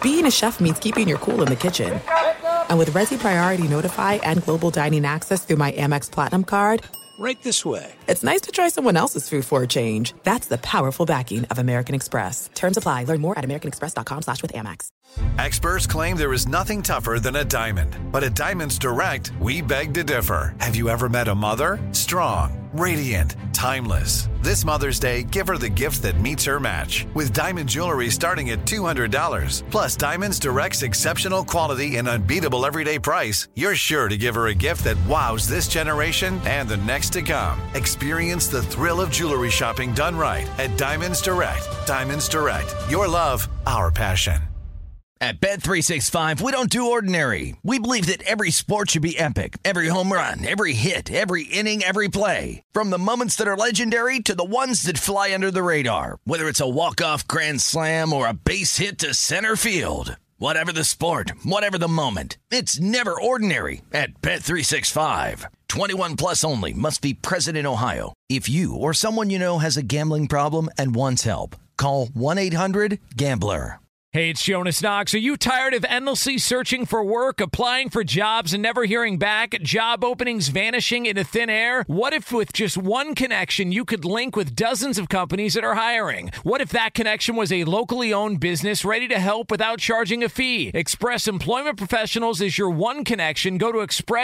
being a chef means keeping your cool in the kitchen. And with Resi Priority Notify and Global Dining Access through my Amex Platinum card, right this way. It's nice to try someone else's food for a change. That's the powerful backing of American Express. Terms apply. Learn more at americanexpress.com/withAmex. Experts claim there is nothing tougher than a diamond. But at Diamonds Direct, we beg to differ. Have you ever met a mother? Strong, radiant, timeless. This Mother's Day, give her the gift that meets her match. With diamond jewelry starting at $200. Plus Diamonds Direct's exceptional quality and unbeatable everyday price, you're sure to give her a gift that wows this generation and the next to come. Experience the thrill of jewelry shopping done right at Diamonds Direct. Diamonds Direct. Your love, our passion. At Bet365, we don't do ordinary. We believe that every sport should be epic. Every home run, every hit, every inning, every play. From the moments that are legendary to the ones that fly under the radar. Whether it's a walk-off grand slam or a base hit to center field. Whatever the sport, whatever the moment. It's never ordinary at Bet365. 21 plus only. Must be present in Ohio. If you or someone you know has a gambling problem and wants help, call 1-800-GAMBLER. Hey, it's Jonas Knox. Are you tired of endlessly searching for work, applying for jobs, and never hearing back? Job openings vanishing into thin air? What if with just one connection, you could link with dozens of companies that are hiring? What if that connection was a locally owned business ready to help without charging a fee? Express Employment Professionals is your one connection. Go to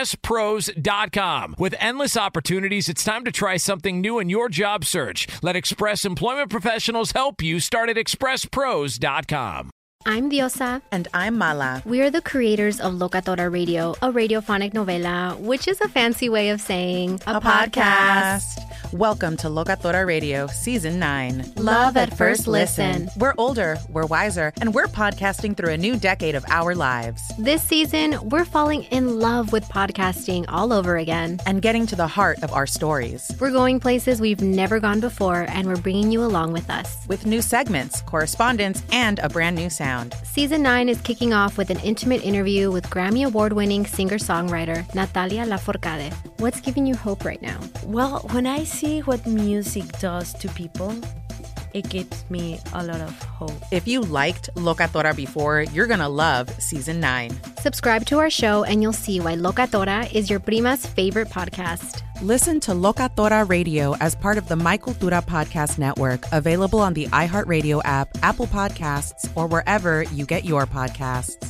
expresspros.com. With endless opportunities, it's time to try something new in your job search. Let Express Employment Professionals help you. Start at expresspros.com. I'm Diosa. And I'm Mala. We are the creators of Locatora Radio, a radiophonic novela, which is a fancy way of saying a podcast. Welcome to Locatora Radio, Season 9. Love at first listen. We're older, we're wiser, and we're podcasting through a new decade of our lives. This season, we're falling in love with podcasting all over again. And getting to the heart of our stories. We're going places we've never gone before, and we're bringing you along with us. With new segments, correspondence, and a brand new sound. Season 9 is kicking off with an intimate interview with Grammy Award-winning singer-songwriter Natalia Lafourcade. What's giving you hope right now? Well, when I see what music does to people, it gives me a lot of hope. If you liked Locatora before, you're going to love Season 9. Subscribe to our show and you'll see why Locatora is your prima's favorite podcast. Listen to Locatora Radio as part of the My Cultura Podcast Network, available on the iHeartRadio app, Apple Podcasts, or wherever you get your podcasts.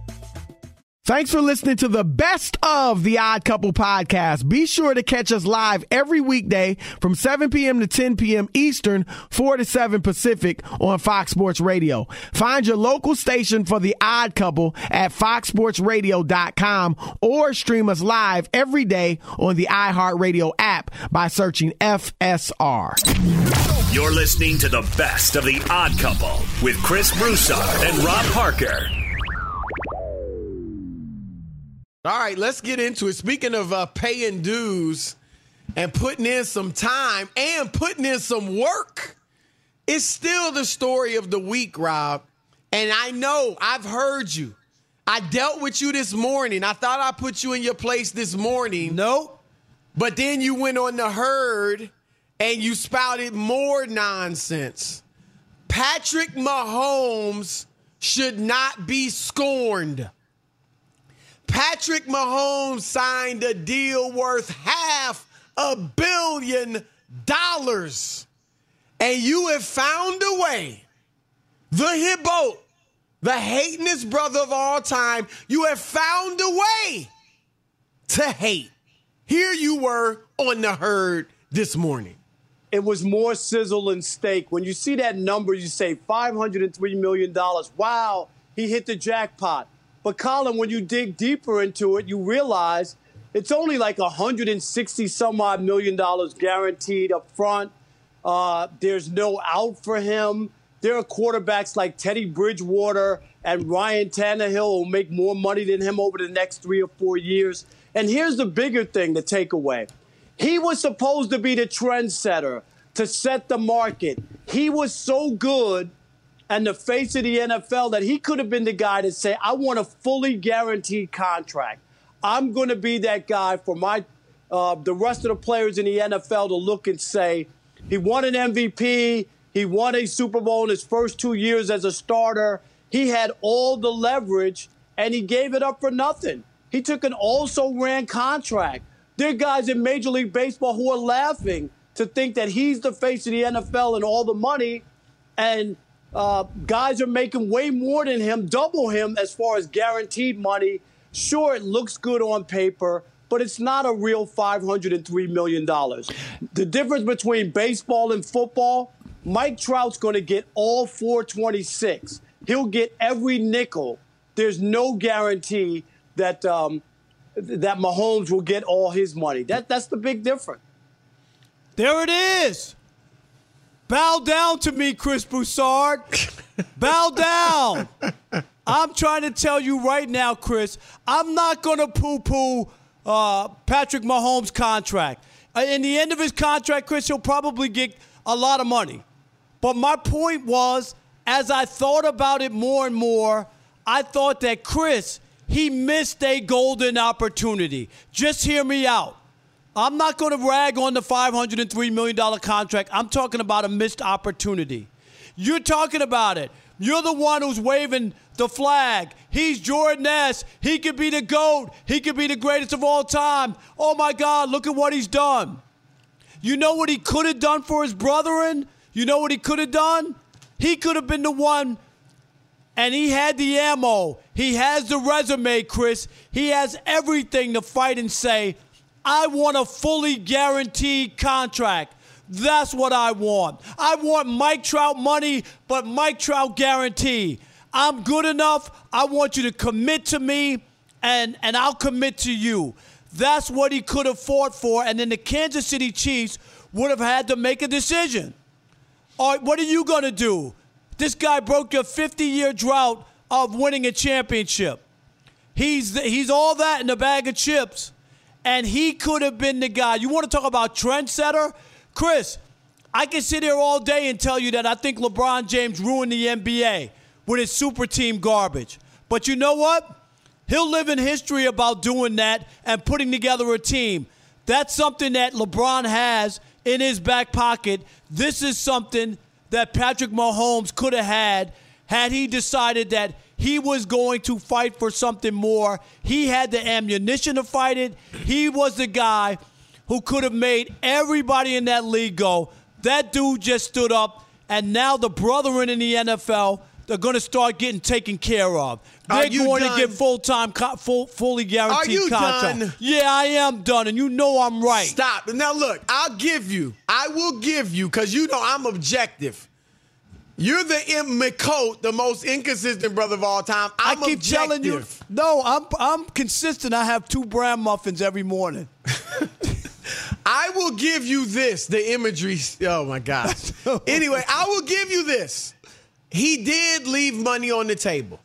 Thanks for listening to the best of the Odd Couple podcast. Be sure to catch us live every weekday from 7 p.m. to 10 p.m. Eastern, 4 to 7 Pacific on Fox Sports Radio. Find your local station for the Odd Couple at foxsportsradio.com or stream us live every day on the iHeartRadio app by searching FSR. You're listening to the best of the Odd Couple with Chris Broussard and Rob Parker. All right, let's get into it. Speaking of paying dues and putting in some time and putting in some work, it's still the story of the week, Rob. And I know I've heard you. I dealt with you this morning. I thought I put you in your place this morning. Nope. But then you went on the herd and you spouted more nonsense. Patrick Mahomes should not be scorned. Patrick Mahomes signed a deal worth $500 million. And you have found a way, the hippo, the hatingest brother of all time, you have found a way to hate. Here you were on the herd this morning. It was more sizzle and steak. When you see that number, you say $503 million. Wow, he hit the jackpot. But, Colin, when you dig deeper into it, you realize it's only like $160-some-odd million guaranteed up front. There's no out for him. There are quarterbacks like Teddy Bridgewater and Ryan Tannehill who make more money than him over the next 3 or 4 years. And here's the bigger thing to take away. He was supposed to be the trendsetter, to set the market. He was so good and the face of the NFL that he could have been the guy to say, I want a fully guaranteed contract. I'm going to be that guy for my the rest of the players in the NFL to look and say, he won an MVP, he won a Super Bowl in his first 2 years as a starter, he had all the leverage, and he gave it up for nothing. He took an also-ran contract. There are guys in Major League Baseball who are laughing to think that he's the face of the NFL and all the money, and guys are making way more than him, double him as far as guaranteed money. Sure, it looks good on paper, but it's not a real $503 million. The difference between baseball and football, Mike Trout's going to get all $426. He'll get every nickel. There's no guarantee that that Mahomes will get all his money. That's the big difference. There it is. Bow down to me, Chris Broussard. Bow down. I'm trying to tell you right now, Chris, I'm not going to poo-poo Patrick Mahomes' contract. In the end of his contract, Chris, he'll probably get a lot of money. But my point was, as I thought about it more and more, I thought that Chris, he missed a golden opportunity. Just hear me out. I'm not going to rag on the $503 million contract. I'm talking about a missed opportunity. You're talking about it. You're the one who's waving the flag. He's Jordan S. He could be the GOAT. He could be the greatest of all time. Oh, my God, look at what he's done. You know what he could have done for his brethren? You know what he could have done? He could have been the one, and he had the ammo. He has the resume, Chris. He has everything to fight and say, I want a fully guaranteed contract. That's what I want. I want Mike Trout money, but Mike Trout guarantee. I'm good enough. I want you to commit to me, and I'll commit to you. That's what he could have fought for, and then the Kansas City Chiefs would have had to make a decision. All right, what are you going to do? This guy broke your 50-year drought of winning a championship. He's all that in a bag of chips. And he could have been the guy. You want to talk about trendsetter? Chris, I can sit here all day and tell you that I think LeBron James ruined the NBA with his super team garbage. But you know what? He'll live in history about doing that and putting together a team. That's something that LeBron has in his back pocket. This is something that Patrick Mahomes could have had he decided that he was going to fight for something more. He had the ammunition to fight it. He was the guy who could have made everybody in that league go, that dude just stood up, and now the brethren in the NFL, they're going to start getting taken care of. They're going to get fully guaranteed contract. Done? Yeah, I am done, and you know I'm right. Stop. Now, look, I will give you, because you know I'm objective. You're the McCoat, the most inconsistent brother of all time. I keep telling you. No, I'm consistent. I have 2 bran muffins every morning. I will give you this, the imagery. Oh, my gosh. Anyway, I will give you this. He did leave money on the table.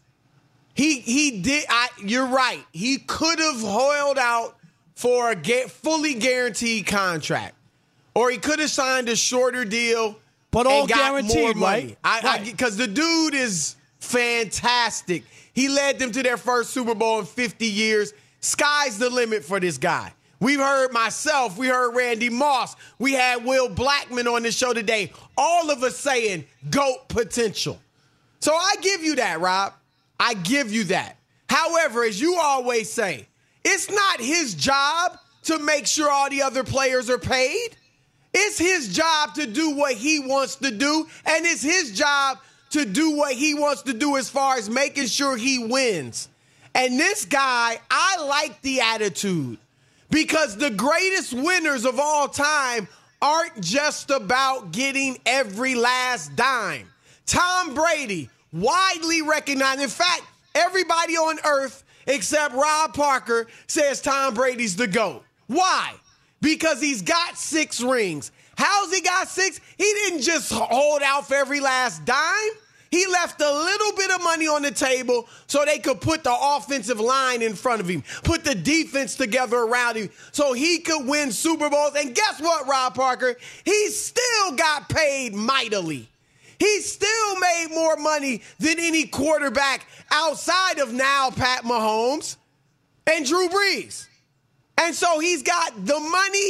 He did. You're right. He could have hoiled out for a fully guaranteed contract. Or he could have signed a shorter deal. But all guaranteed, right? Because the dude is fantastic. He led them to their first Super Bowl in 50 years. Sky's the limit for this guy. We've heard myself. We heard Randy Moss. We had Will Blackman on the show today. All of us saying GOAT potential. So I give you that, Rob. I give you that. However, as you always say, it's not his job to make sure all the other players are paid. It's his job to do what he wants to do, and it's his job to do what he wants to do as far as making sure he wins. And this guy, I like the attitude, because the greatest winners of all time aren't just about getting every last dime. Tom Brady, widely recognized. In fact, everybody on earth except Rob Parker says Tom Brady's the GOAT. Why? Because he's got 6 rings. How's he got 6? He didn't just hold out for every last dime. He left a little bit of money on the table so they could put the offensive line in front of him, put the defense together around him so he could win Super Bowls. And guess what, Rob Parker? He still got paid mightily. He still made more money than any quarterback outside of now Pat Mahomes and Drew Brees. And so he's got the money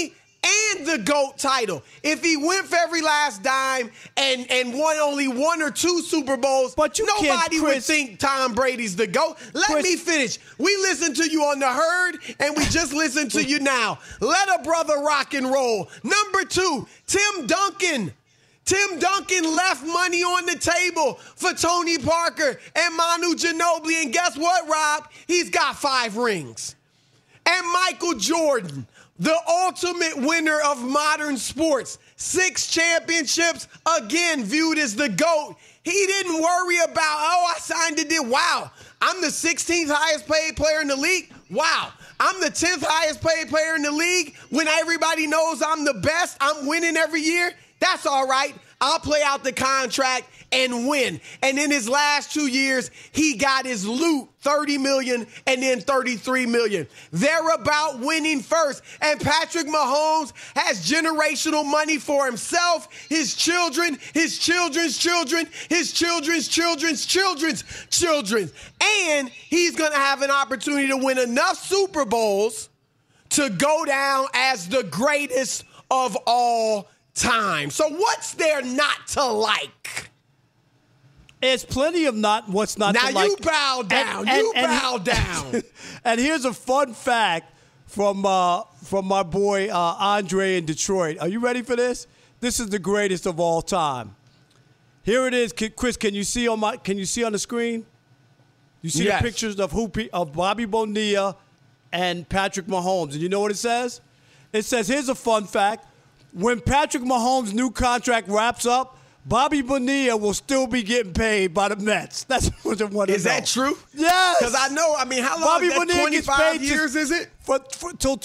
and the GOAT title. If he went for every last dime and won only 1 or 2 Super Bowls, but nobody would think Tom Brady's the GOAT. Let me finish. We listened to you on the herd, and we just listened to you now. Let a brother rock and roll. Number 2, Tim Duncan. Tim Duncan left money on the table for Tony Parker and Manu Ginobili. And guess what, Rob? He's got 5 rings. And Michael Jordan, the ultimate winner of modern sports, 6 championships, again viewed as the GOAT. He didn't worry about, I signed a deal. Wow, I'm the 16th highest paid player in the league. Wow, I'm the 10th highest paid player in the league. When everybody knows I'm the best, I'm winning every year. That's all right. I'll play out the contract and win. And in his last 2 years, he got his loot, $30 million and then $33 million. They're about winning first. And Patrick Mahomes has generational money for himself, his children, his children's children, his children's children's children's children. And he's going to have an opportunity to win enough Super Bowls to go down as the greatest of all time. So what's there not to like? There's plenty of what's not to like. Now you bow down. Bow down. And here's a fun fact from my boy Andre in Detroit. Are you ready for this? This is the greatest of all time. Here it is, Chris. Can you see on the screen? You see the pictures of Bobby Bonilla and Patrick Mahomes, and you know what it says? It says, here's a fun fact. When Patrick Mahomes' new contract wraps up, Bobby Bonilla will still be getting paid by the Mets. That's what I want to know. Is that true? Yes. Because I know, how long Bobby is that, Bonilla 25 years, is it? Till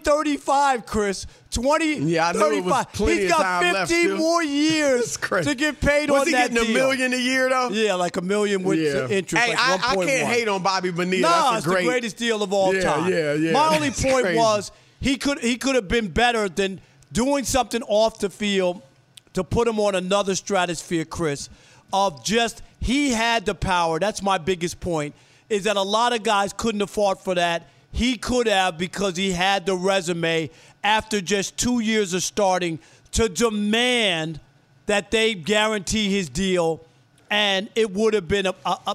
2035, Chris. 2035. Yeah, I know it was plenty He's of got time 15 left, more years to get paid on that deal. Was he getting $1 million a year, though? Yeah, like $1 million with interest. Hey, like I can't hate on Bobby Bonilla. No, it's the greatest deal of all time. Yeah. My only point was he could have been better than doing something off the field to put him on another stratosphere, Chris, of just he had the power. That's my biggest point, is that a lot of guys couldn't have fought for that. He could have, because he had the resume after just 2 years of starting to demand that they guarantee his deal, and it would have been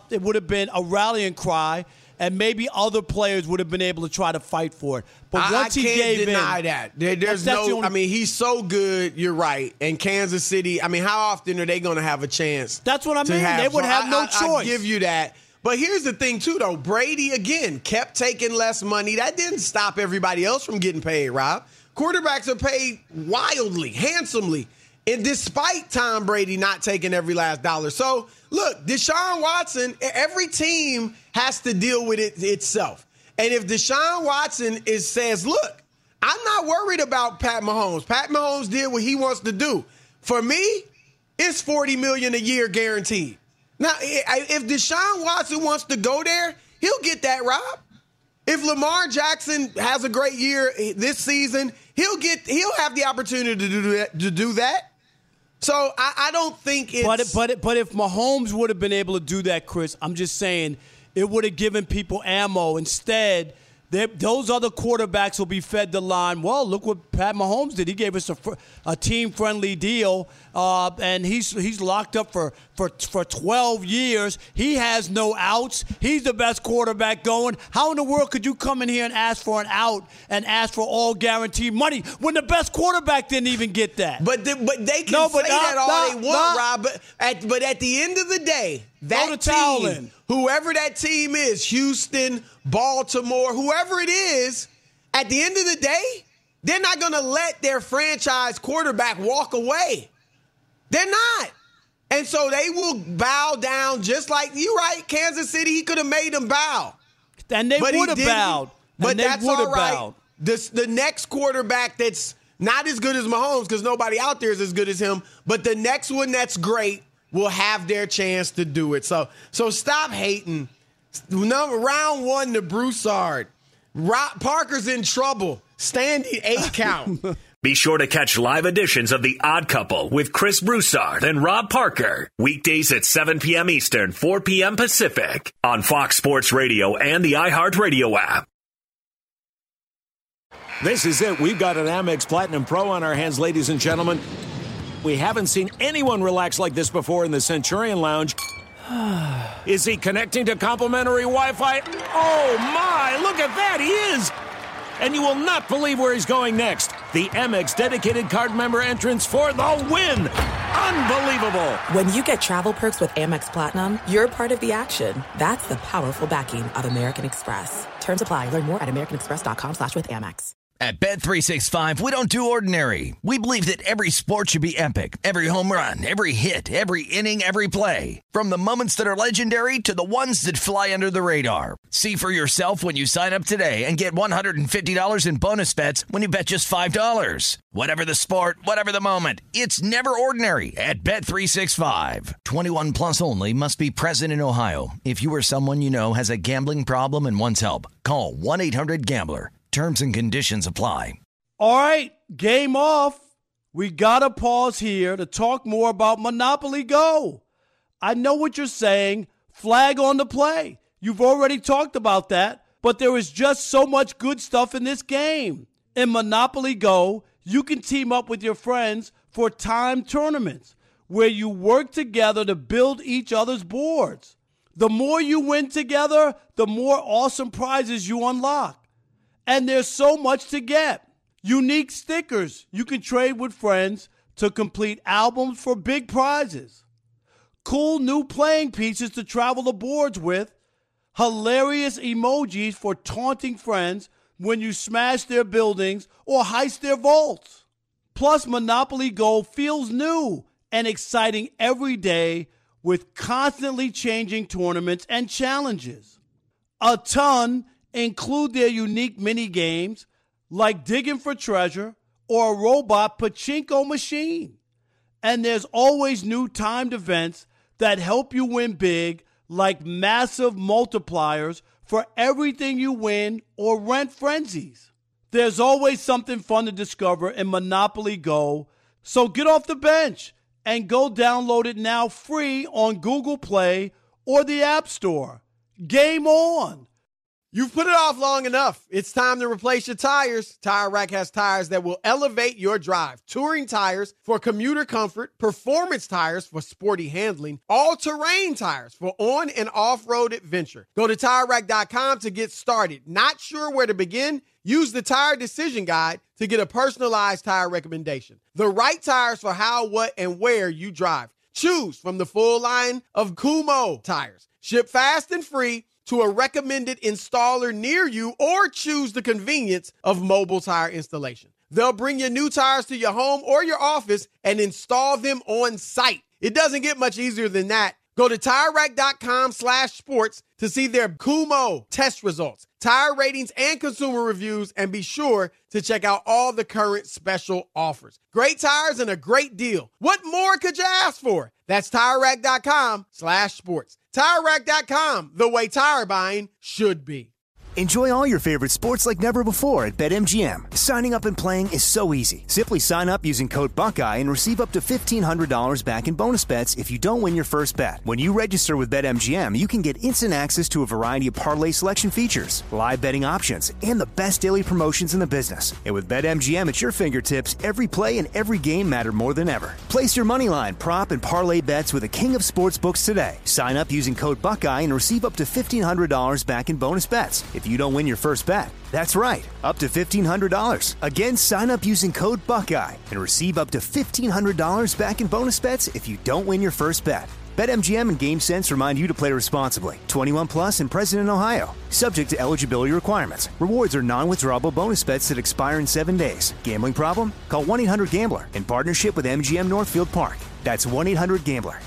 a rallying cry. And maybe other players would have been able to try to fight for it. But once he gave in, I can't deny that. There's no. He's so good. You're right. And Kansas City. How often are they going to have a chance? That's what I mean. They would have no choice. I give you that. But here's the thing too, though. Brady again kept taking less money. That didn't stop everybody else from getting paid. Rob, quarterbacks are paid wildly, handsomely, and despite Tom Brady not taking every last dollar. So look, Deshaun Watson. Every team has to deal with it itself. And if Deshaun Watson says, look, I'm not worried about Pat Mahomes. Pat Mahomes did what he wants to do. For me, it's $40 million a year guaranteed. Now, if Deshaun Watson wants to go there, he'll get that, Rob. If Lamar Jackson has a great year this season, he'll have the opportunity to do that. So I don't think it's... But if Mahomes would have been able to do that, Chris, I'm just saying it would have given people ammo. Instead, those other quarterbacks will be fed the line. Well, look what Pat Mahomes did. He gave us a team-friendly deal, and he's locked up for 12 years. He has no outs. He's the best quarterback going. How in the world could you come in here and ask for an out and ask for all guaranteed money when the best quarterback didn't even get that? But they can say that all they want, Rob. But at the end of the day, that team, whoever that team is, Houston, Baltimore, whoever it is, at the end of the day, they're not going to let their franchise quarterback walk away. They're not. And so they will bow down just like, you're right, Kansas City, he could have made them bow. And they would have bowed. But that's all right. The next quarterback that's not as good as Mahomes, because nobody out there is as good as him, but the next one that's great will have their chance to do it. So stop hating. Round 1 to Broussard. Parker's in trouble. Standing 8 count. Be sure to catch live editions of The Odd Couple with Chris Broussard and Rob Parker. Weekdays at 7 p.m. Eastern, 4 p.m. Pacific on Fox Sports Radio and the iHeartRadio app. This is it. We've got an Amex Platinum Pro on our hands, ladies and gentlemen. We haven't seen anyone relax like this before in the Centurion Lounge. Is he connecting to complimentary Wi-Fi? Oh, my. Look at that. He is. And you will not believe where he's going next. The Amex dedicated card member entrance for the win. Unbelievable. When you get travel perks with Amex Platinum, you're part of the action. That's the powerful backing of American Express. Terms apply. Learn more at americanexpress.com/withAmex. At Bet365, we don't do ordinary. We believe that every sport should be epic. Every home run, every hit, every inning, every play. From the moments that are legendary to the ones that fly under the radar. See for yourself when you sign up today and get $150 in bonus bets when you bet just $5. Whatever the sport, whatever the moment, it's never ordinary at Bet365. 21 plus only. Must be present in Ohio. If you or someone you know has a gambling problem and wants help, call 1-800-GAMBLER. Terms and conditions apply. All right, game off. We got to pause here to talk more about Monopoly Go. I know what you're saying. Flag on the play. You've already talked about that, but there is just so much good stuff in this game. In Monopoly Go, you can team up with your friends for timed tournaments where you work together to build each other's boards. The more you win together, the more awesome prizes you unlock. And there's so much to get. Unique stickers you can trade with friends to complete albums for big prizes. Cool new playing pieces to travel the boards with. Hilarious emojis for taunting friends when you smash their buildings or heist their vaults. Plus, Monopoly Go feels new and exciting every day with constantly changing tournaments and challenges. A ton include their unique mini games like digging for treasure or a robot pachinko machine. And there's always new timed events that help you win big, like massive multipliers for everything you win or rent frenzies. There's always something fun to discover in Monopoly Go, so get off the bench and go download it now free on Google Play or the App Store. Game on! You've put it off long enough. It's time to replace your tires. Tire Rack has tires that will elevate your drive. Touring tires for commuter comfort, performance tires for sporty handling, all-terrain tires for on- and off-road adventure. Go to TireRack.com to get started. Not sure where to begin? Use the Tire Decision Guide to get a personalized tire recommendation. The right tires for how, what, and where you drive. Choose from the full line of Kumho tires. Ship fast and free to a recommended installer near you, or choose the convenience of mobile tire installation. They'll bring your new tires to your home or your office and install them on site. It doesn't get much easier than that. Go to TireRack.com/sports to see their Kumho test results, tire ratings, and consumer reviews, and be sure to check out all the current special offers. Great tires and a great deal. What more could you ask for? That's TireRack.com/sports. TireRack.com, the way tire buying should be. Enjoy all your favorite sports like never before at BetMGM. Signing up and playing is so easy. Simply sign up using code Buckeye and receive up to $1,500 back in bonus bets if you don't win your first bet. When you register with BetMGM, you can get instant access to a variety of parlay selection features, live betting options, and the best daily promotions in the business. And with BetMGM at your fingertips, every play and every game matter more than ever. Place your moneyline, prop, and parlay bets with the king of sportsbooks today. Sign up using code Buckeye and receive up to $1,500 back in bonus bets if you don't win your first bet. That's right, up to $1,500. Again, sign up using code Buckeye and receive up to $1,500 back in bonus bets if you don't win your first bet. BetMGM and GameSense remind you to play responsibly. 21 plus and present in Ohio. Subject to eligibility requirements. Rewards are non-withdrawable bonus bets that expire in 7 days. Gambling problem? Call 1-800-GAMBLER in partnership with MGM Northfield Park. That's 1-800-GAMBLER.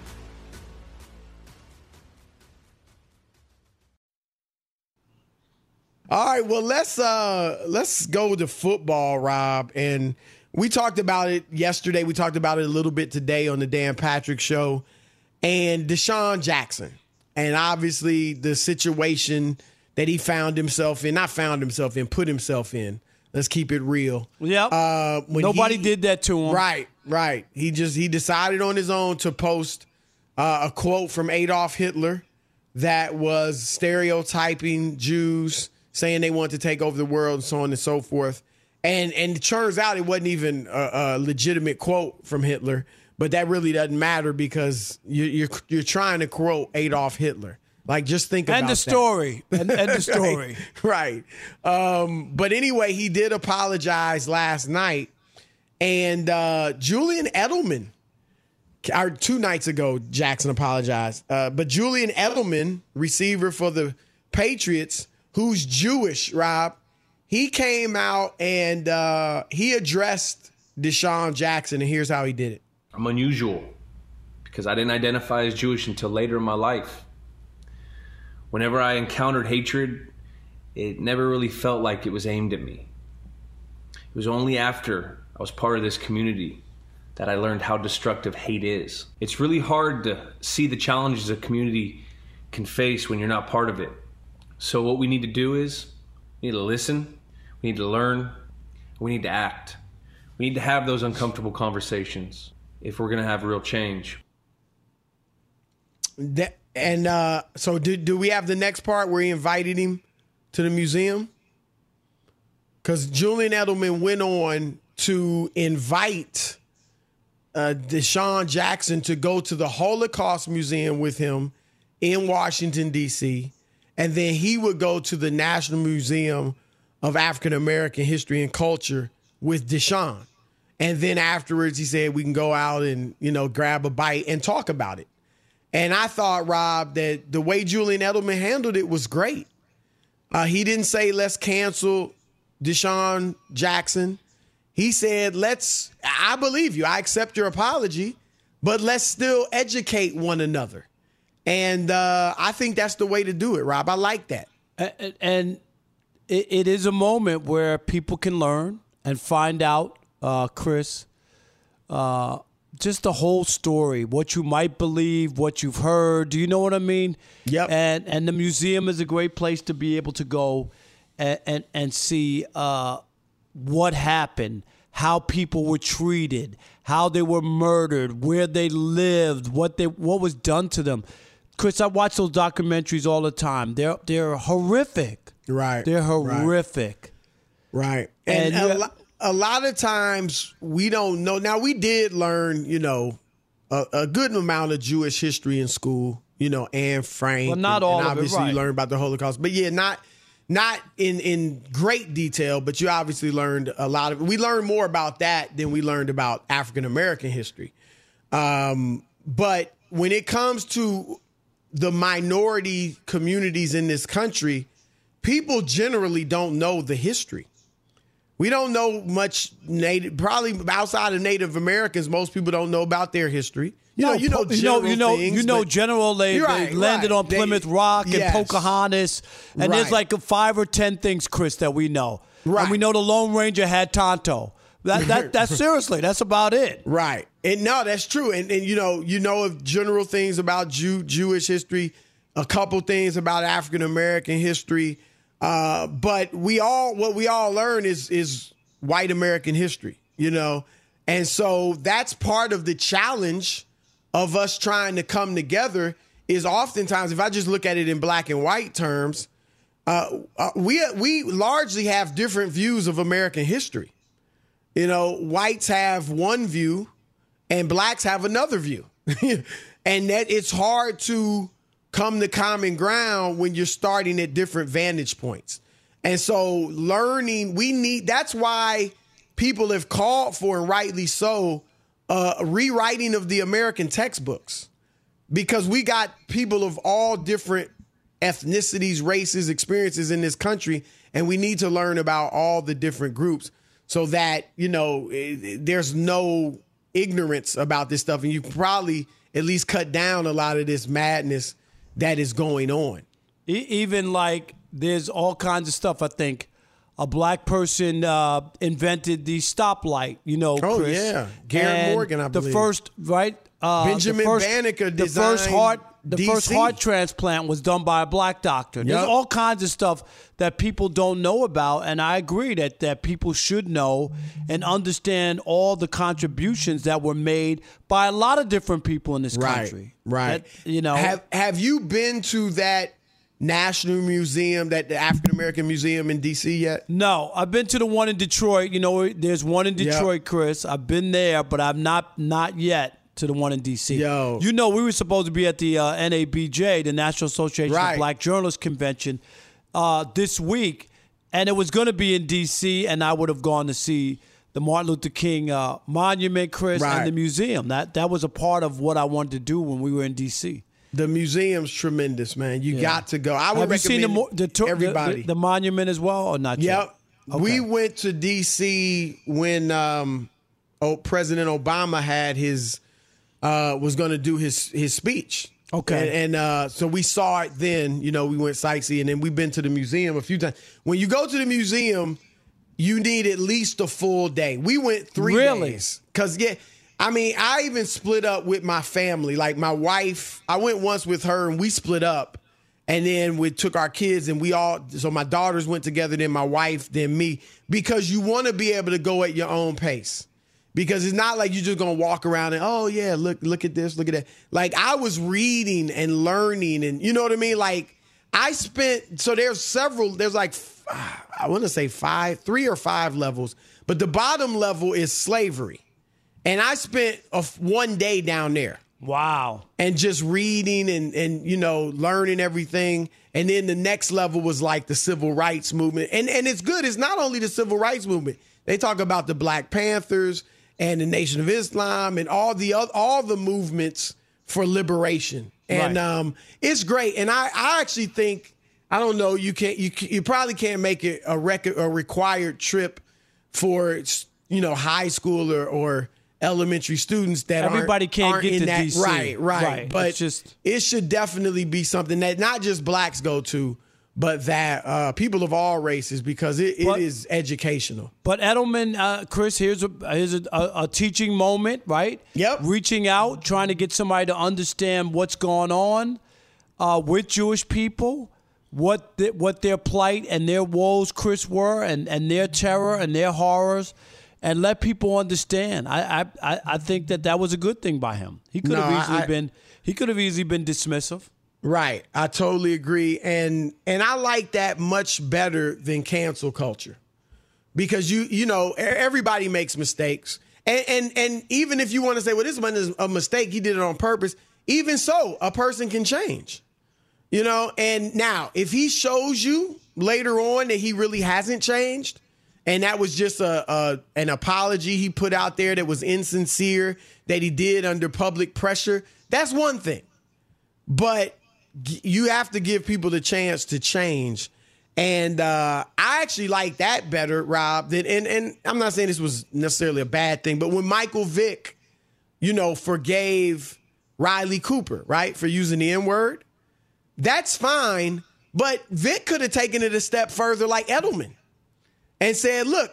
All right, well, let's go to football, Rob. And we talked about it yesterday. We talked about it a little bit today on the Dan Patrick Show. And Deshaun Jackson. And obviously the situation that he put himself in. Let's keep it real. Yep. Nobody did that to him. Right. He decided on his own to post a quote from Adolf Hitler that was stereotyping Jews saying they want to take over the world and so on and so forth. And it turns out it wasn't even a legitimate quote from Hitler, but that really doesn't matter because you're trying to quote Adolf Hitler. Like, just think about that. End the story. End the story. Right. But anyway, he did apologize last night. And Julian Edelman, 2 nights ago, Jackson apologized. But Julian Edelman, receiver for the Patriots, who's Jewish, Rob, he came out and he addressed Deshaun Jackson, and here's how he did it. I'm unusual because I didn't identify as Jewish until later in my life. Whenever I encountered hatred, it never really felt like it was aimed at me. It was only after I was part of this community that I learned how destructive hate is. It's really hard to see the challenges a community can face when you're not part of it. So what we need to do is, we need to listen, we need to learn, we need to act. We need to have those uncomfortable conversations if we're gonna have real change. So do we have the next part where he invited him to the museum? Because Julian Edelman went on to invite Deshaun Jackson to go to the Holocaust Museum with him in Washington, D.C., and then he would go to the National Museum of African American History and Culture with Deshaun. And then afterwards, he said we can go out and, grab a bite and talk about it. And I thought, Rob, that the way Julian Edelman handled it was great. He didn't say, let's cancel Deshaun Jackson. He said, I believe you. I accept your apology, but let's still educate one another. And I think that's the way to do it, Rob. I like that. And it is a moment where people can learn and find out, Chris, just the whole story, what you might believe, what you've heard. Do you know what I mean? Yep. And the museum is a great place to be able to go and see what happened, how people were treated, how they were murdered, where they lived, what was done to them. Chris, I watch those documentaries all the time. They're horrific. Right. They're horrific. Right. And a lot of times we don't know. Now, we did learn, a good amount of Jewish history in school, Anne Frank. Well, not all and of it, obviously right. you learned about the Holocaust. But yeah, not in great detail, but you obviously learned a lot of it. We learned more about that than we learned about African American history. But when it comes to the minority communities in this country, people generally don't know the history. We don't know much Native, probably outside of Native Americans. Most people don't know about their history. General they landed on Plymouth Rock and Pocahontas, and there's like 5 or 10 things, Chris, that we know. Right. And we know the Lone Ranger had Tonto. That's seriously, that's about it. Right. And no, that's true. And of general things about Jewish history, a couple things about African American history. But what we all learn is white American history, and so that's part of the challenge of us trying to come together is oftentimes, if I just look at it in black and white terms, we largely have different views of American history. Whites have one view and blacks have another view. And that it's hard to come to common ground when you're starting at different vantage points. And so learning, that's why people have called for, and rightly so, rewriting of the American textbooks, because we got people of all different ethnicities, races, experiences in this country, and we need to learn about all the different groups so that, there's no ignorance about this stuff, and you can probably at least cut down a lot of this madness that is going on. Even like there's all kinds of stuff. I think a black person invented the stoplight, Oh, Chris. yeah. Garrett Morgan, I believe. The first, right? Benjamin Banneker designed the first heart transplant was done by a black doctor. Yep. There's all kinds of stuff that people don't know about, and I agree that people should know and understand all the contributions that were made by a lot of different people in this country. Right. That, Have you been to that National Museum, that the African American Museum in D.C. yet? No, I've been to the one in Detroit. You know, there's one in Detroit, Chris. I've been there, but I'm not yet to the one in D.C. Yo. You know, we were supposed to be at the NABJ, the National Association of Black Journalists Convention, this week, and it was going to be in D.C., and I would have gone to see the Martin Luther King monument, Chris, and the museum. That was a part of what I wanted to do when we were in D.C. The museum's tremendous, man. You got to go. I would recommend everybody. The monument as well, or not yet? Yep. Okay. We went to D.C. when President Obama had was going to do his speech. Okay. And so we saw it then. You know, we went sightseeing, and then we've been to the museum a few times. When you go to the museum, you need at least a full day. We went 3 days. Because, I even split up with my family. Like my wife, I went once with her and we split up. And then we took our kids and so my daughters went together, then my wife, then me. Because you want to be able to go at your own pace. Because it's not like you're just going to walk around and, oh, yeah, look at this, look at that. Like I was reading and learning and you know what I mean? Like there's like, I want to say 3 or 5 levels. But the bottom level is slavery. And I spent 1 day down there. Wow. And just reading and you know, learning everything. And then the next level was like the civil rights movement. And it's good. It's not only the civil rights movement. They talk about the Black Panthers and the Nation of Islam and all the movements for liberation. And it's great. And I actually think, I don't know, you probably can't make it a required trip for, you know, high school or elementary students that everybody can't get in to that. DC. Right. But it should definitely be something that not just blacks go to, but that people of all races, because it is educational. But Edelman, Chris, here's a teaching moment, right? Yep. Reaching out, trying to get somebody to understand what's going on with Jewish people, what their plight and their woes, Chris, were, and their terror and their horrors. And let people understand. I think that was a good thing by him. He could have easily been dismissive. Right. I totally agree. And I like that much better than cancel culture. Because you know, everybody makes mistakes. And even if you want to say, well, this one is a mistake, he did it on purpose. Even so, a person can change. You know, and now if he shows you later on that he really hasn't changed, and that was just an apology he put out there that was insincere, that he did under public pressure, that's one thing. But you have to give people the chance to change. And I actually like that better, Rob. And I'm not saying this was necessarily a bad thing, but when Michael Vick, you know, forgave Riley Cooper, right, for using the N-word, that's fine. But Vick could have taken it a step further like Edelman. And said, look,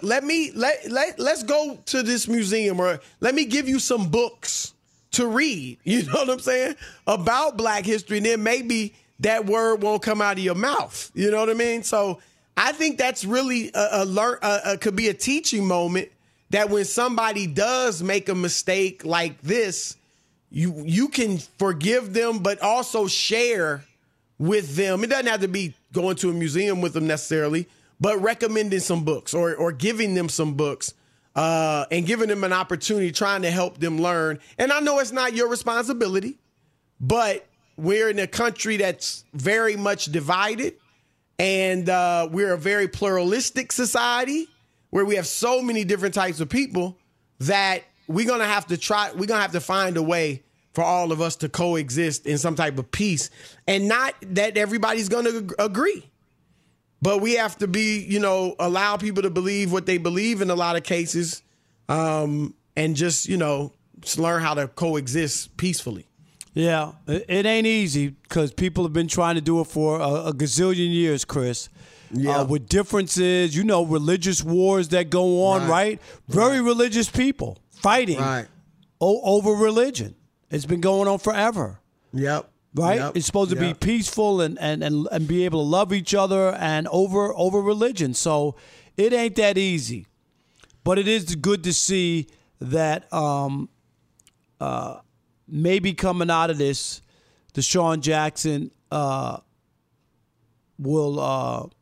let's go to this museum, or let me give you some books to read, you know what I'm saying, about Black history, and then maybe that word won't come out of your mouth. You know what I mean? So I think that's really could be a teaching moment, that when somebody does make a mistake like this, you can forgive them, but also share with them. It doesn't have to be going to a museum with them necessarily, but recommending some books or giving them some books and giving them an opportunity, trying to help them learn. And I know it's not your responsibility, but we're in a country that's very much divided, and we're a very pluralistic society where we have so many different types of people that we're going to have to find a way for all of us to coexist in some type of peace, and not that everybody's going to agree. But we have to be, you know, allow people to believe what they believe in a lot of cases, and just, you know, just learn how to coexist peacefully. Yeah, it ain't easy, because people have been trying to do it for a gazillion years, Chris. Yeah. With differences, you know, religious wars that go on, right? Very religious people fighting over religion. It's been going on forever. Yep. Right? Yep. It's supposed to be peaceful and be able to love each other and over religion. So it ain't that easy. But it is good to see that maybe coming out of this, Deshaun Jackson will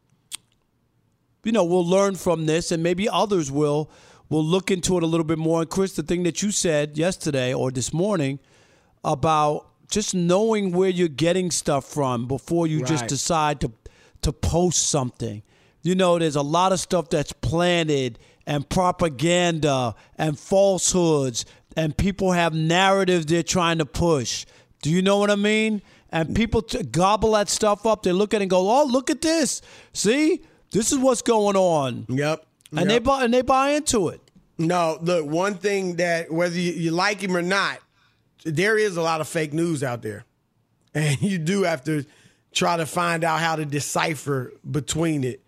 learn from this, and maybe others will look into it a little bit more. And Chris, the thing that you said yesterday or this morning about just knowing where you're getting stuff from before you just decide to post something. There's a lot of stuff that's planted and propaganda and falsehoods, and people have narratives they're trying to push. Do you know what I mean? And people gobble that stuff up. They look at it and go, "Oh, look at this. See? This is what's going on." Yep. And they buy into it. No, look, one thing that whether you like him or not, there is a lot of fake news out there. And you do have to try to find out how to decipher between it.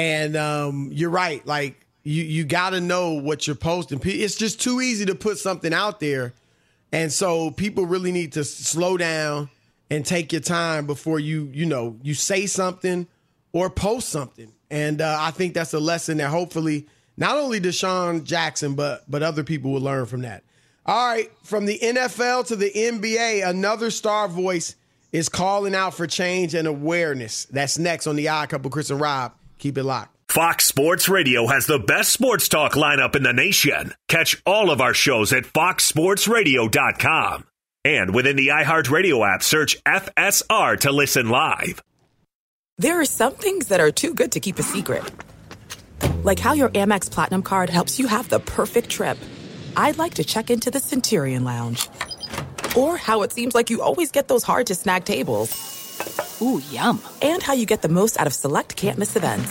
And you're right. Like, you got to know what you're posting. It's just too easy to put something out there. And so people really need to slow down and take your time before you say something or post something. And I think that's a lesson that hopefully not only Deshaun Jackson, but other people will learn from that. All right, from the NFL to the NBA, another star voice is calling out for change and awareness. That's next on the Odd Couple. Chris and Rob, keep it locked. Fox Sports Radio has the best sports talk lineup in the nation. Catch all of our shows at foxsportsradio.com. And within the iHeartRadio app, search FSR to listen live. There are some things that are too good to keep a secret. Like how your Amex Platinum card helps you have the perfect trip. I'd like to check into the Centurion Lounge. Or how it seems like you always get those hard-to-snag tables. Ooh, yum. And how you get the most out of select can't-miss events.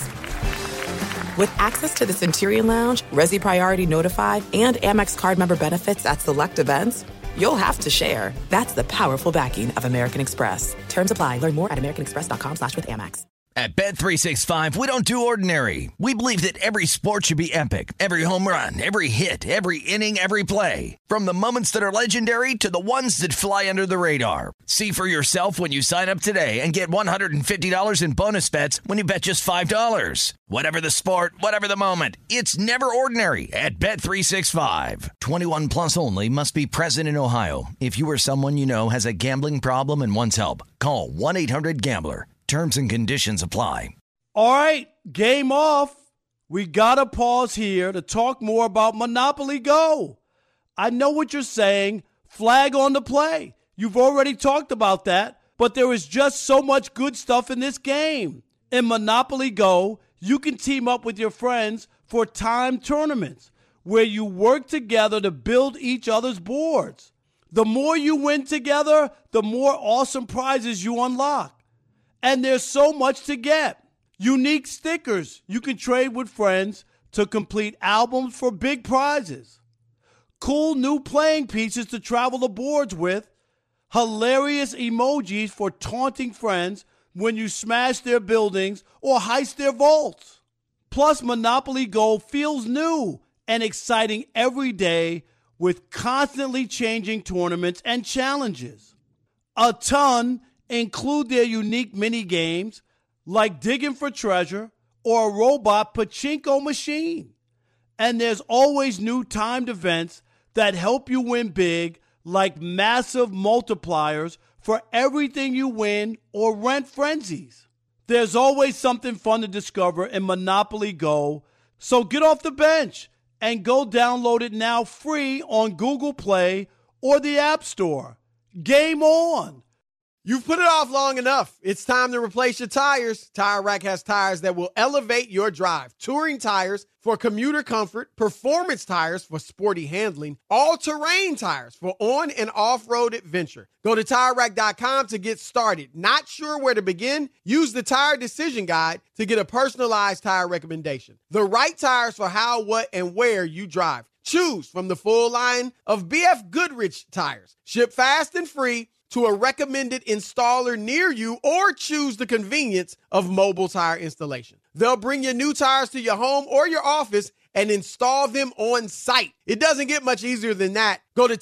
With access to the Centurion Lounge, Resi Priority Notified, and Amex card member benefits at select events, you'll have to share. That's the powerful backing of American Express. Terms apply. Learn more at americanexpress.com/withAmex. At Bet365, we don't do ordinary. We believe that every sport should be epic. Every home run, every hit, every inning, every play. From the moments that are legendary to the ones that fly under the radar. See for yourself when you sign up today and get $150 in bonus bets when you bet just $5. Whatever the sport, whatever the moment, it's never ordinary at Bet365. 21 plus only. Must be present in Ohio. If you or someone you know has a gambling problem and wants help, call 1-800-GAMBLER. Terms and conditions apply. All right, game off. We got to pause here to talk more about Monopoly Go. I know what you're saying. Flag on the play. You've already talked about that, but there is just so much good stuff in this game. In Monopoly Go, you can team up with your friends for timed tournaments where you work together to build each other's boards. The more you win together, the more awesome prizes you unlock. And there's so much to get. Unique stickers you can trade with friends to complete albums for big prizes. Cool new playing pieces to travel the boards with. Hilarious emojis for taunting friends when you smash their buildings or heist their vaults. Plus, Monopoly Go feels new and exciting every day with constantly changing tournaments and challenges. A ton include their unique mini games like digging for treasure or a robot pachinko machine. And there's always new timed events that help you win big, like massive multipliers for everything you win or rent frenzies. There's always something fun to discover in Monopoly Go, so get off the bench and go download it now free on Google Play or the App Store. Game on! You've put it off long enough. It's time to replace your tires. Tire Rack has tires that will elevate your drive. Touring tires for commuter comfort, performance tires for sporty handling, all-terrain tires for on- and off-road adventure. Go to TireRack.com to get started. Not sure where to begin? Use the Tire Decision Guide to get a personalized tire recommendation. The right tires for how, what, and where you drive. Choose from the full line of BF Goodrich tires. Ship fast and free to a recommended installer near you, or choose the convenience of mobile tire installation. They'll bring your new tires to your home or your office and install them on site. It doesn't get much easier than that. Go to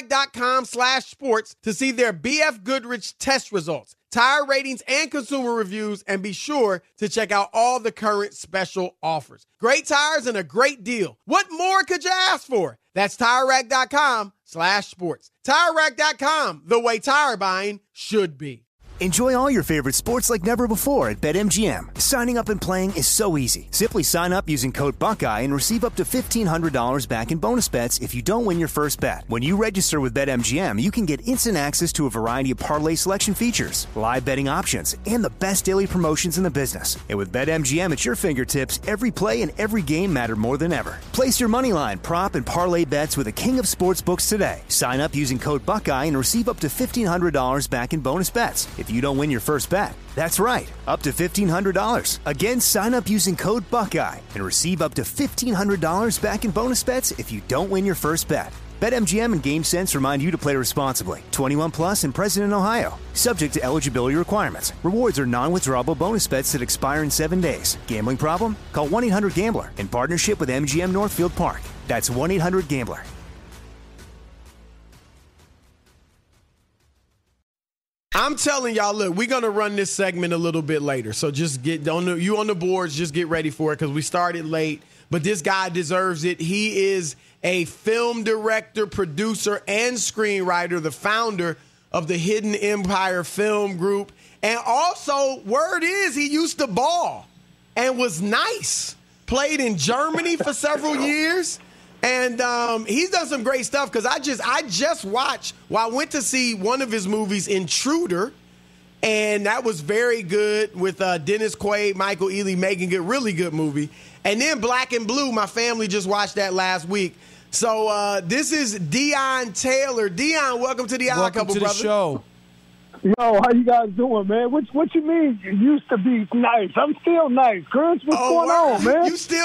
TireRack.com/sports to see their BF Goodrich test results, tire ratings, and consumer reviews, and be sure to check out all the current special offers. Great tires and a great deal. What more could you ask for? That's TireRack.com/sports. TireRack.com, the way tire buying should be. Enjoy all your favorite sports like never before at BetMGM. Signing up and playing is so easy. Simply sign up using code Buckeye and receive up to $1,500 back in bonus bets if you don't win your first bet. When you register with BetMGM, you can get instant access to a variety of parlay selection features, live betting options, and the best daily promotions in the business. And with BetMGM at your fingertips, every play and every game matter more than ever. Place your moneyline, prop, and parlay bets with the king of sportsbooks today. Sign up using code Buckeye and receive up to $1,500 back in bonus bets if you don't win your first bet. That's right, up to $1,500. Again, sign up using code Buckeye and receive up to $1,500 back in bonus bets if you don't win your first bet. BetMGM and GameSense remind you to play responsibly. 21 plus and present in Ohio. Subject to eligibility requirements. Rewards are non-withdrawable bonus bets that expire in 7 days. Gambling problem? Call 1-800-GAMBLER in partnership with MGM Northfield Park. That's 1-800-GAMBLER. I'm telling y'all, look, we're going to run this segment a little bit later. So just get on the boards, just get ready for it because we started late. But this guy deserves it. He is a film director, producer, and screenwriter, the founder of the Hidden Empire Film Group. And also, word is he used to ball and was nice. Played in Germany for several years. And he's done some great stuff because I just watched, I went to see one of his movies, Intruder, and that was very good with Dennis Quaid, Michael Ealy, making good, really good movie. And then Black and Blue, my family just watched that last week. So this is Deon Taylor. Deon, welcome to the Odd Couple, brother. Welcome to the show. Yo, how you guys doing, man? What you mean you used to be nice? I'm still nice. Chris, what's going on, man? You still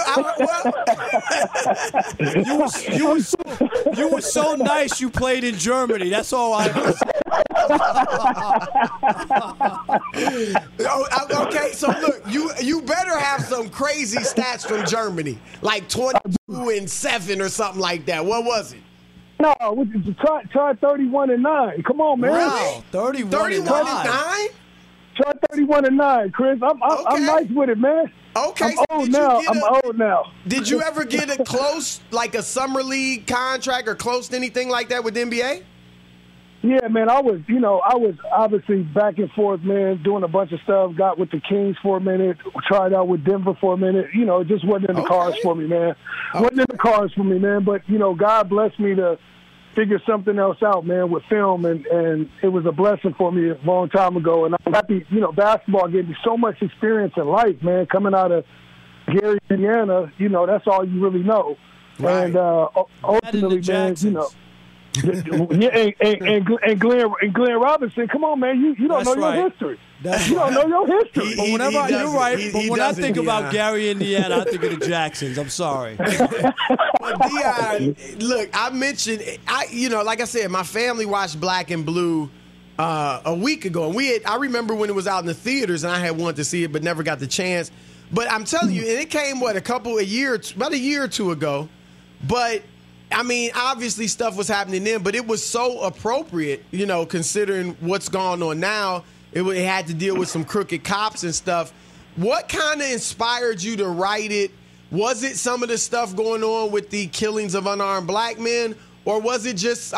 you were so nice you played in Germany. That's all I know. Okay, so look, you better have some crazy stats from Germany, like 22-7 or something like that. What was it? No, try 31-9. Come on, man. Wow, 31-9. Try 31-9, Chris. I'm nice with it, man. Okay, I'm old now. Did you ever get a close, like a summer league contract or close to anything like that with the NBA? Yeah, man. I was obviously back and forth, man, doing a bunch of stuff. Got with the Kings for a minute. Tried out with Denver for a minute. It just wasn't in the cards for me, man. Wasn't in the cards for me, man. But God blessed me to figure something else out, man, with film, and it was a blessing for me a long time ago. And I'm happy, basketball gave me so much experience in life, man. Coming out of Gary, Indiana, that's all you really know. Right. And ultimately, man, and Glenn Robinson, come on, man, you don't know your history. You don't know your history. But when I think about Gary, Indiana, I think of the Jacksons. I'm sorry. But Deon, look, I mentioned, like I said, my family watched Black and Blue a week ago, and I remember when it was out in the theaters, and I had wanted to see it, but never got the chance. But I'm telling you, and it came about a year or two ago. But I mean, obviously stuff was happening then, but it was so appropriate, considering what's going on now. It had to deal with some crooked cops and stuff. What kind of inspired you to write it? Was it some of the stuff going on with the killings of unarmed black men? Or was it just,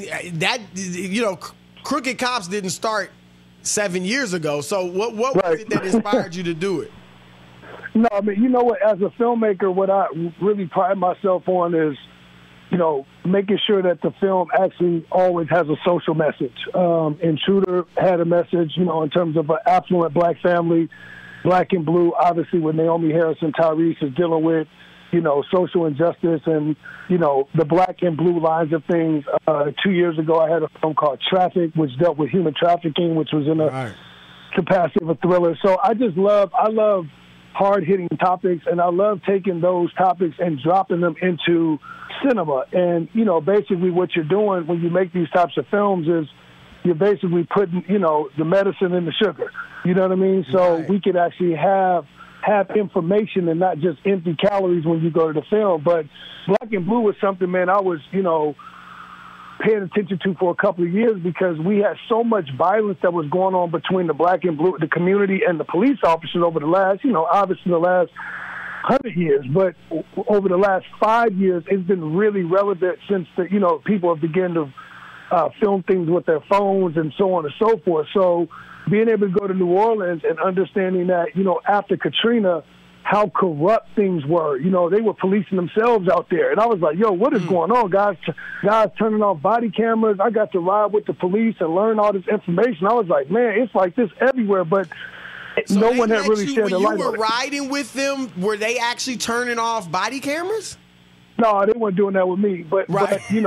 crooked cops didn't start 7 years ago. So what was it that inspired you to do it? No, I mean, you know what? As a filmmaker, what I really pride myself on is, making sure that the film actually always has a social message. Intruder had a message, in terms of an affluent black family. Black and Blue, obviously, with Naomi Harris and Tyrese, is dealing with, social injustice and, the black and blue lines of things. 2 years ago, I had a film called Traffic, which dealt with human trafficking, which was in a capacity of a thriller. So I love hard-hitting topics, and I love taking those topics and dropping them into cinema. And, basically what you're doing when you make these types of films is you're basically putting, the medicine in the sugar. You know what I mean? So we could actually have information and not just empty calories when you go to the film. But Black and Blue was something, man, I was, paying attention to for a couple of years because we had so much violence that was going on between the Black and Blue, the community and the police officers over the last, obviously the last 100 years, but over the last 5 years, it's been really relevant since people have begun to film things with their phones and so on and so forth. So being able to go to New Orleans and understanding that, after Katrina, how corrupt things were. They were policing themselves out there. And I was like, yo, what is going on, guys? Guys turning off body cameras. I got to ride with the police and learn all this information. I was like, man, it's like this everywhere. But so no one had really shed a light on it. When you were riding with them, were they actually turning off body cameras? No, they weren't doing that with me. But you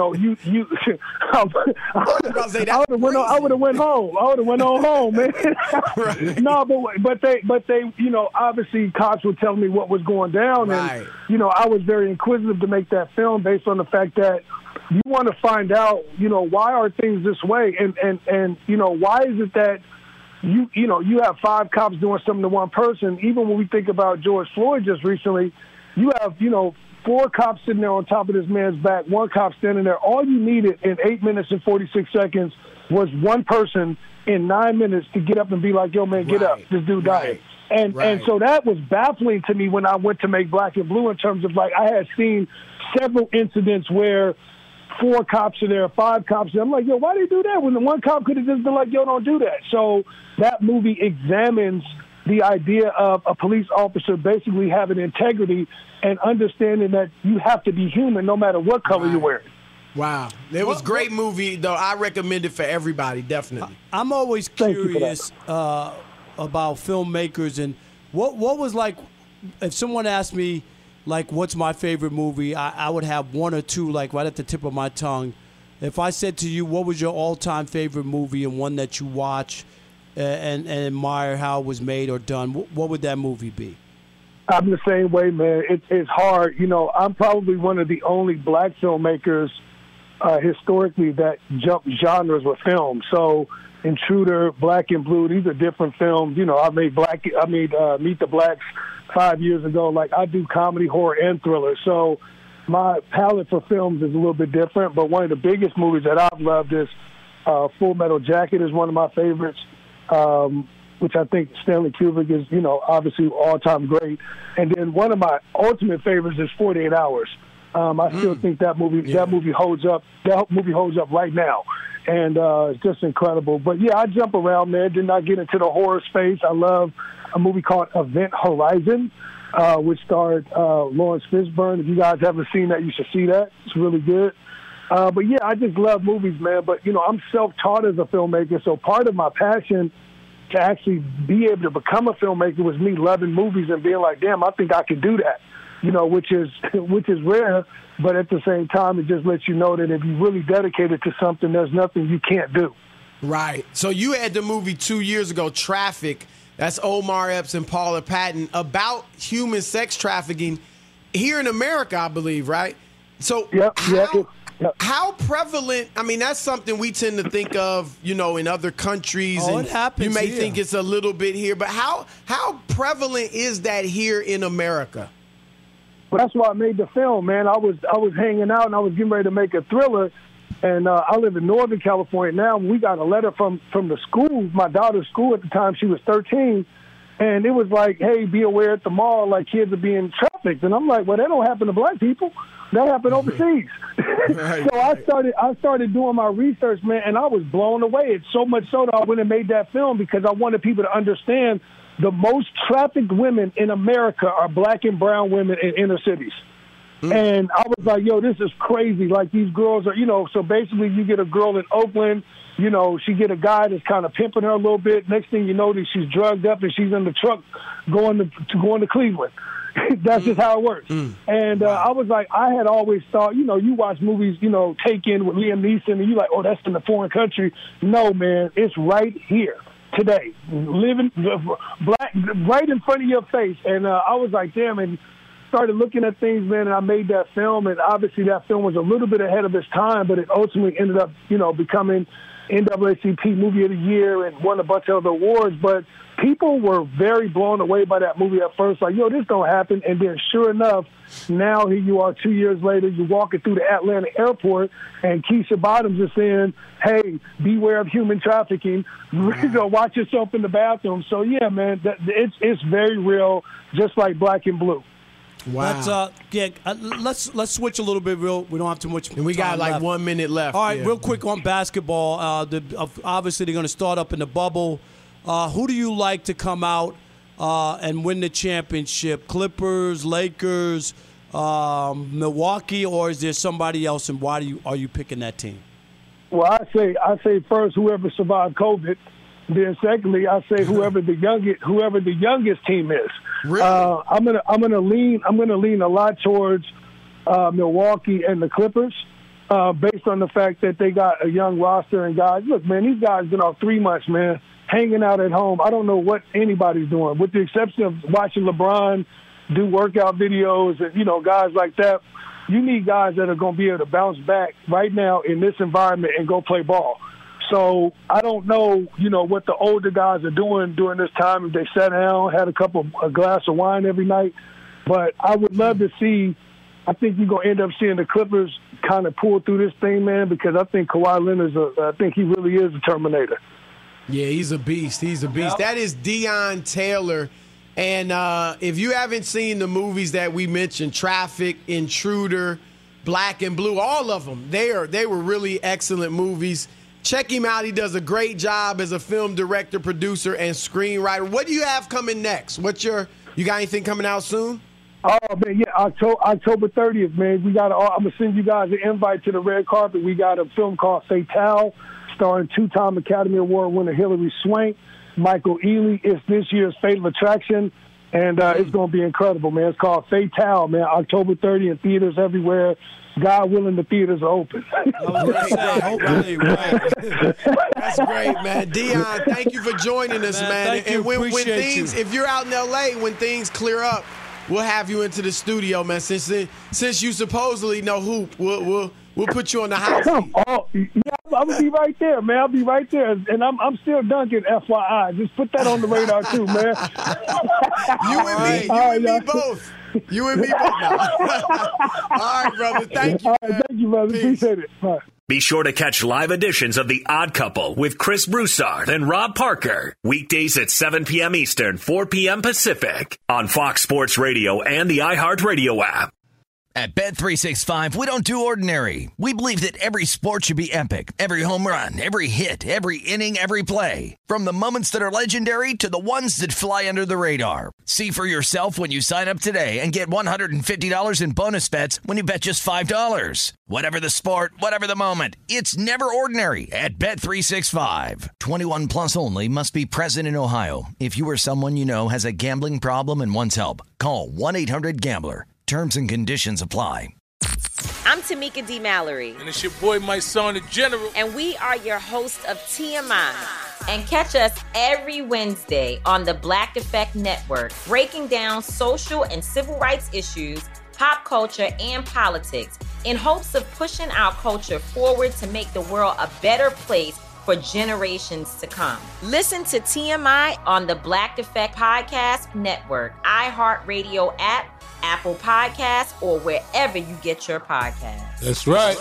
I would have went home. I would have went on home, man. Right. No, but they, obviously cops were telling me what was going down, right. And I was very inquisitive to make that film based on the fact that you want to find out, why are things this way, and why is it that you have 5 cops doing something to one person. Even when we think about George Floyd just recently, you have 4 cops sitting there on top of this man's back, 1 cop standing there. All you needed in 8 minutes and 46 seconds was one person in 9 minutes to get up and be like, yo, man, get up. This dude died. And so that was baffling to me when I went to make Black and Blue, in terms of, like, I had seen several incidents where 4 cops are there, 5 cops are there. I'm like, yo, why they do that when the 1 cop could have just been like, yo, don't do that. So that movie examines the idea of a police officer basically having integrity and understanding that you have to be human no matter what color you're wearing. Wow. It was a great movie, though. I recommend it for everybody, definitely. I'm always curious about filmmakers, and what was like, if someone asked me, like, what's my favorite movie, I would have 1 or 2, like, right at the tip of my tongue. If I said to you, what was your all-time favorite movie and one that you watch and admire how it was made or done, what would that movie be? I'm the same way, man. It's hard. I'm probably one of the only black filmmakers historically that jump genres with film. So Intruder, Black and Blue, these are different films. I made Meet the Blacks 5 years ago. Like, I do comedy, horror, and thriller. So my palette for films is a little bit different. But one of the biggest movies that I've loved is Full Metal Jacket is one of my favorites. Which I think Stanley Kubrick is, obviously all-time great. And then one of my ultimate favorites is 48 Hours. I still think that movie holds up. That movie holds up right now, and it's just incredible. But yeah, I jump around, man. Did not get into the horror space. I love a movie called Event Horizon, which starred Lawrence Fishburne. If you guys haven't seen that, you should see that. It's really good. But yeah, I just love movies, man. But I'm self-taught as a filmmaker, so part of my passion to actually be able to become a filmmaker was me loving movies and being like, damn, I think I could do that, which is rare, but at the same time, it just lets you know that if you're really dedicated to something, there's nothing you can't do. Right. So you had the movie 2 years ago, Traffic. That's Omar Epps and Paula Patton, about human sex trafficking here in America, I believe, right? So how prevalent, I mean, that's something we tend to think of, in other countries. Oh, and it happens you may here. think it's a little bit here, but how prevalent is that here in America? Well, that's why I made the film, man. I was hanging out and I was getting ready to make a thriller, and I live in Northern California now. We got a letter from the school, my daughter's school at the time. She was 13, and it was like, hey, be aware at the mall, like kids are being trafficked. And I'm like, well, that don't happen to black people. That happened overseas. Right. So I started doing my research, man, and I was blown away. It's so much so that I went and made that film because I wanted people to understand the most trafficked women in America are black and brown women in inner cities. And I was like, yo, this is crazy. Like, these girls are, so basically you get a girl in Oakland, she get a guy that's kind of pimping her a little bit. Next thing you know, that she's drugged up and she's in the truck going to Cleveland. That's just how it works. And I was like, I had always thought, you watch movies, Taken with Liam Neeson, and you're like, oh, that's in a foreign country. No, man, it's right here today, living black right in front of your face. And I was like, damn, and started looking at things, man, and I made that film. And obviously that film was a little bit ahead of its time, but it ultimately ended up, becoming NAACP Movie of the Year and won a bunch of other awards. But people were very blown away by that movie at first, like, yo, this don't happen. And then sure enough, now here you are 2 years later, you're walking through the Atlanta airport, and Keisha Bottoms is saying, hey, beware of human trafficking. Watch yourself in the bathroom. So, yeah, man, it's very real, just like Black and Blue. Wow. Let's switch a little bit. We don't have too much. And we got like left. 1 minute left. All right, real quick on basketball. Obviously, they're going to start up in the bubble. who do you like to come out and win the championship? Clippers, Lakers, Milwaukee, or is there somebody else, and why are you picking that team? Well, I say first, whoever survived COVID. Then secondly, I say whoever the youngest team is. Really? I'm gonna lean a lot towards Milwaukee and the Clippers, based on the fact that they got a young roster and guys. Look, man, these guys been off 3 months, man, hanging out at home. I don't know what anybody's doing, with the exception of watching LeBron do workout videos and guys like that. You need guys that are going to be able to bounce back right now in this environment and go play ball. So I don't know, what the older guys are doing during this time, if they sat down, had a glass of wine every night. But I would love to see, I think you're going to end up seeing the Clippers kind of pull through this thing, man, because I think Kawhi Leonard's I think he really is a Terminator. Yeah, he's a beast. He's a beast. Yep. That is Deion Taylor. And if you haven't seen the movies that we mentioned, Traffic, Intruder, Black and Blue, all of them, they were really excellent movies. Check him out. He does a great job as a film director, producer, and screenwriter. What do you have coming next? You got anything coming out soon? Oh, man, yeah, October 30th, man. I'm going to send you guys an invite to the red carpet. We got a film called Fatale, starring 2-time Academy Award winner Hilary Swank, Michael Ealy. It's this year's Fatal Attraction, and it's going to be incredible, man. It's called Fatale, man. October 30th in theaters everywhere. God willing, the theaters are open. That's great, man. Deion, thank you for joining us, man. And when things, if you're out in L.A., when things clear up, we'll have you into the studio, man. Since you supposedly know hoop, we'll put you on the hot seat. I'm gonna be right there, man. I'll be right there, and I'm still dunking. FYI, just put that on the radar too, man. You and me both. You and me both. All right, brother. Thank you. Thank you, brother. Peace. Appreciate it. Bye. Be sure to catch live editions of The Odd Couple with Chris Broussard and Rob Parker. Weekdays at 7 p.m. Eastern, 4 p.m. Pacific on Fox Sports Radio and the iHeartRadio app. At Bet365, we don't do ordinary. We believe that every sport should be epic. Every home run, every hit, every inning, every play. From the moments that are legendary to the ones that fly under the radar. See for yourself when you sign up today and get $150 in bonus bets when you bet just $5. Whatever the sport, whatever the moment, it's never ordinary at Bet365. 21 plus only. Must be present in Ohio. If you or someone you know has a gambling problem and wants help, call 1-800-GAMBLER. Terms and conditions apply. I'm Tamika D. Mallory. And it's your boy, my son, the General. And we are your hosts of TMI. And catch us every Wednesday on the Black Effect Network, breaking down social and civil rights issues, pop culture, and politics in hopes of pushing our culture forward to make the world a better place for generations to come. Listen to TMI on the Black Effect Podcast Network, iHeartRadio app, Apple Podcasts, or wherever you get your podcasts. That's right.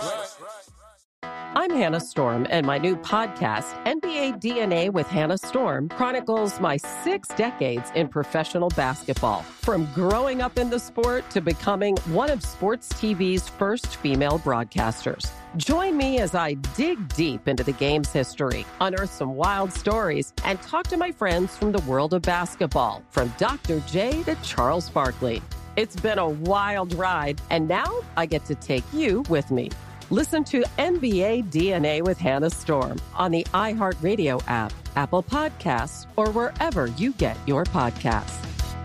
I'm Hannah Storm, and my new podcast, NBA DNA with Hannah Storm, chronicles my 6 decades in professional basketball. From growing up in the sport to becoming one of sports TV's first female broadcasters. Join me as I dig deep into the game's history, unearth some wild stories, and talk to my friends from the world of basketball, from Dr. J to Charles Barkley. It's been a wild ride, and now I get to take you with me. Listen to NBA DNA with Hannah Storm on the iHeartRadio app, Apple Podcasts, or wherever you get your podcasts.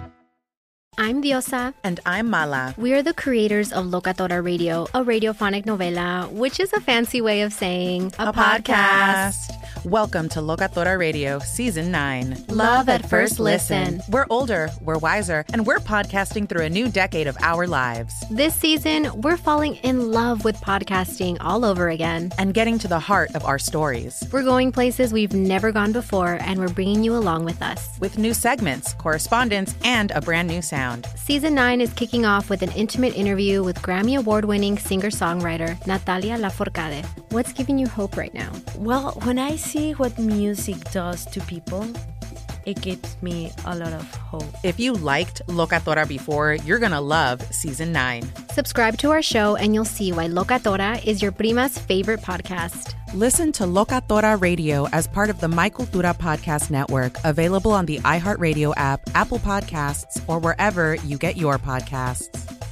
I'm Diosa. And I'm Mala. We are the creators of Locatora Radio, a radiophonic novela, which is a fancy way of saying a podcast. Welcome to Locatora Radio Season 9. Love at first listen. We're older, we're wiser, and we're podcasting through a new decade of our lives. This season, we're falling in love with podcasting all over again. And getting to the heart of our stories. We're going places we've never gone before, and we're bringing you along with us. With new segments, correspondence, and a brand new sound. Season 9 is kicking off with an intimate interview with Grammy Award-winning singer-songwriter Natalia Lafourcade. What's giving you hope right now? Well, when I see what music does to people, it gives me a lot of hope. If you liked Locatora before, you're going to love Season 9. Subscribe to our show and you'll see why Locatora is your prima's favorite podcast. Listen to Locatora Radio as part of the My Cultura Podcast Network, available on the iHeartRadio app, Apple Podcasts, or wherever you get your podcasts.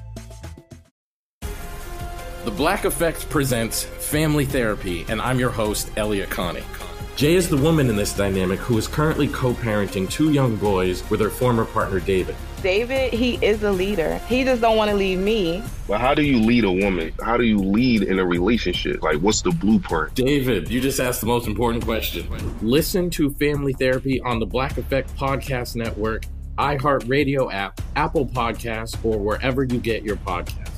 The Black Effect presents Family Therapy, and I'm your host, Elliot Connie. Jay is the woman in this dynamic who is currently co-parenting 2 young boys with her former partner, David. David, he is a leader. He just don't want to leave me. But how do you lead a woman? How do you lead in a relationship? Like, what's the blueprint? David, you just asked the most important question. Listen to Family Therapy on the Black Effect Podcast Network, iHeartRadio app, Apple Podcasts, or wherever you get your podcasts.